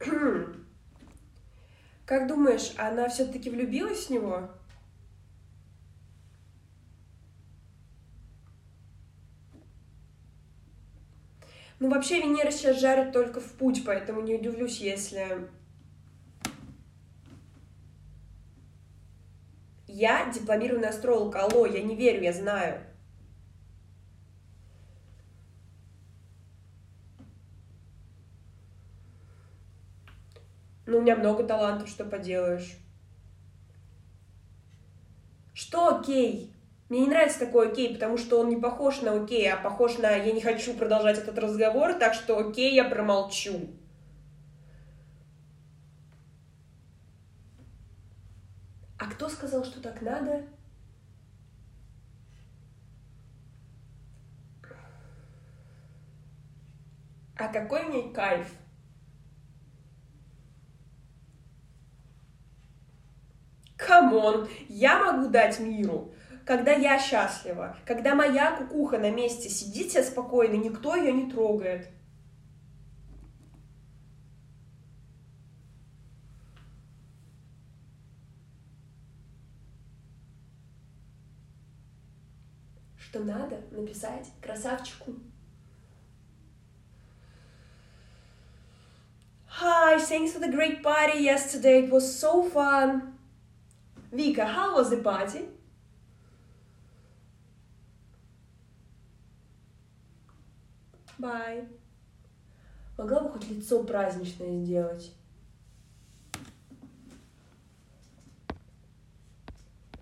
Как думаешь, она все-таки влюбилась в него? Ну, вообще, Венера сейчас жарит только в путь, поэтому не удивлюсь, если... Я дипломированный астролог, алло, я не верю, я знаю. Ну, у меня много талантов, что поделаешь. Что окей? Мне не нравится такой окей, потому что он не похож на окей, а похож на я не хочу продолжать этот разговор, так что окей, я промолчу. А кто сказал, что так надо? А какой мне кайф? Камон, я могу дать миру, когда я счастлива, когда моя кукуха на месте сидит себе спокойно, никто ее не трогает. Что надо написать красавчику. Hi, thanks for the great party yesterday. It was so fun. Vika, how was the party? Bye. Могла бы хоть лицо праздничное сделать.